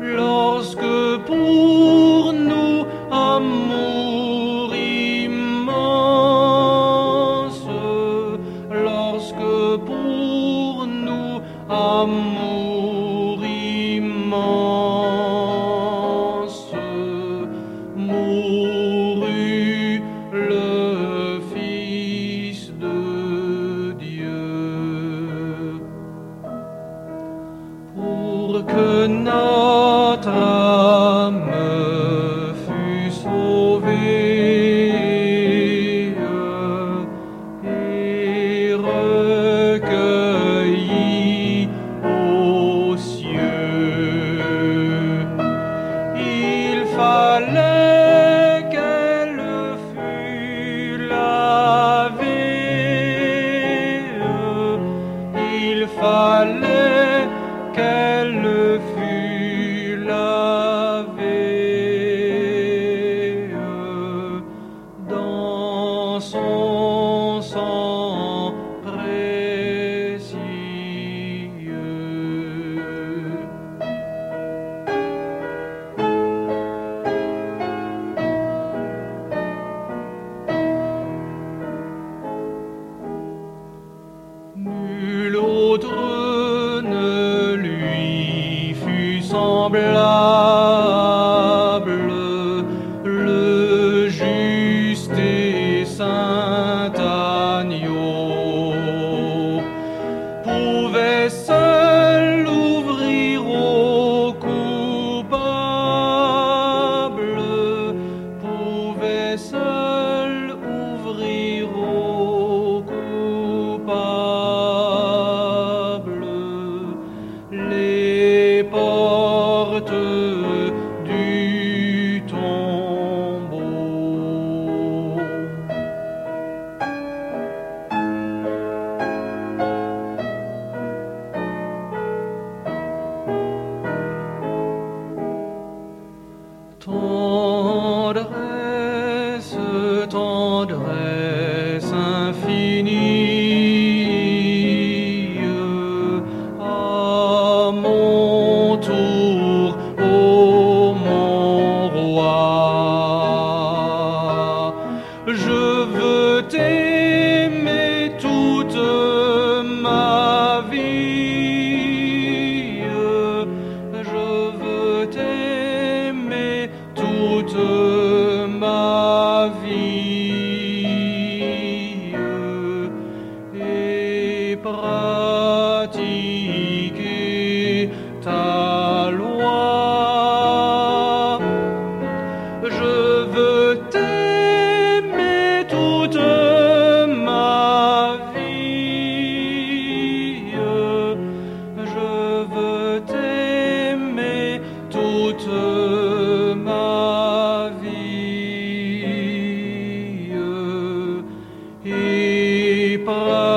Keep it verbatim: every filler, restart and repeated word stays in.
lorsque pour nous amour immense, lorsque pour nous amour immense, mourut le Fils de Dieu, pour que notre âme fût sauvée et recueillie aux cieux. Il fallait qu'elle fût lavée, il fallait qu'elle fût lavée dans son sang précieux. Nul autre ne lui fut semblable, le juste et saint agneau pouvait seul ouvrir aux coupables, pouvait seul ouvrir aux coupables les portes du tombeau. Tendresse, tendresse infinie, à mon tour, ô mon roi, je veux t'aimer toute ma vie, je veux t'aimer toute ma vie et pratiquer ta loi. Je veux t'aimer toute ma vie, je veux t'aimer toute ma vie et pratiquer